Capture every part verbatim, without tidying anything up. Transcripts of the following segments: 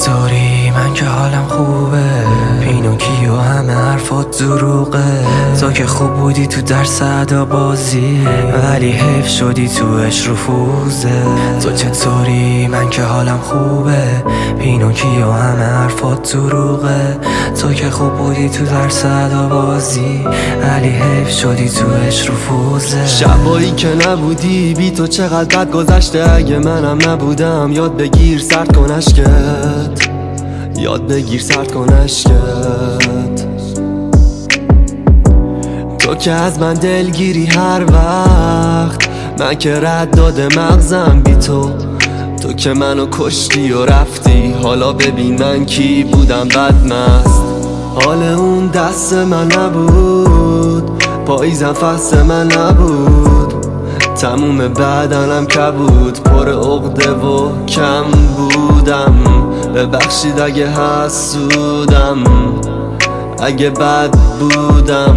چطوری؟ من که حالم خوبه. پینوکیو همه حرفات دروغه. تو که خوب بودی تو درس ادا بازی، ولی حیف شدی توش رفوزه. تو چطوری؟ من که حالم خوبه. پینوکیو همه حرفات دروغه. تو که خوب بودی تو درس ادا بازی، ولی حیف شدی توش رفوزه. شبایی که نبودی بی تو چقدر بد گذشته. اگه منم نبودم یاد بگیر سرد کن اشکت، یاد بگیر سرد کن اشکت. تو که از من دلگیری هر وقت، من که رد داده مغزم بی تو. تو که منو کشتی و رفتی، حالا ببین من کی بودم بدمست. حال اون دست من نبود، پاییزم فصل من نبود. تموم بدنم کبود، پر عقده و کم بودم. ببخشید اگه حسودم، اگه بد بودم،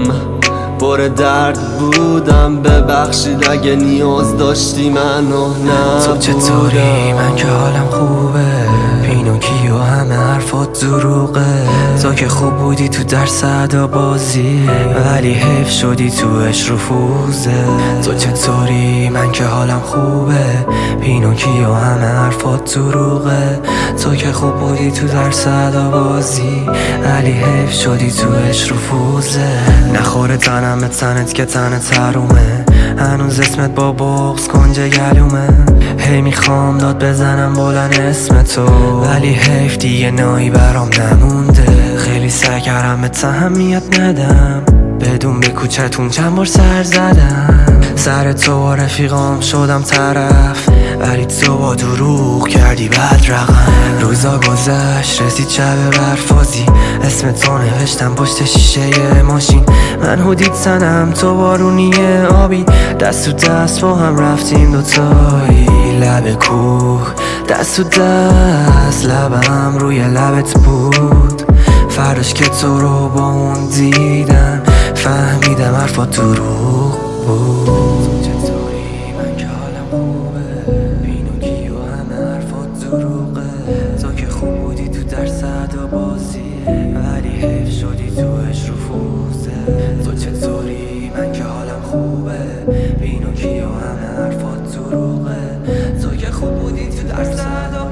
پر درد بودم. ببخشید اگه نیاز داشتی منو نبودم. تو چطوری؟ من که حالم خوبه. پینوکیو همه حرفات دروغه. تو که خوب بودی تو درس ادا بازی، ولی حیف شدی توش رفوزه. تو چطوری؟ من که حالم خوبه. پینوکیو همه حرفات دروغه. تو که خوب بودی تو درس ادا بازی، ولی حیف شدی توش رفوزه. نخوره تنم به تنت که تن ترومه، هنوز اسمت با بغض کنج گلومه. هی میخوام داد بزنم بلند اسم تو، ولی حیف دیگه نایی برام نمونده. خیلی سعی کردم به اهمیت ندم، بدون به کوچتون چند بار سر زدم. سر تو با رفیقام شدم طرف، ولی تو با دروغ کردی بد رقم. روزا گذشت رسید شب برفازی، اسم تو نوشتم پشت شیشه ماشین. من هودی تنم تو بارونی آبی، دست تو دست با هم رفتیم دوتایی. لب کوه دست تو دست، لبم روی لبت بود. فرداش که تو رو با اون دیدم، فهمیدم حرفات دروغ بود. چطوری؟ من که حالم خوبه. پینوکیو همه حرفات دروغه. تو که خوب بودی تو درس ادا بازی، ولی حیف شدی توش رفوزه. تو چطوری؟ من که حالم خوبه. پینوکیو همه حرفات دروغه. تو که خوب بودی تو درس ادا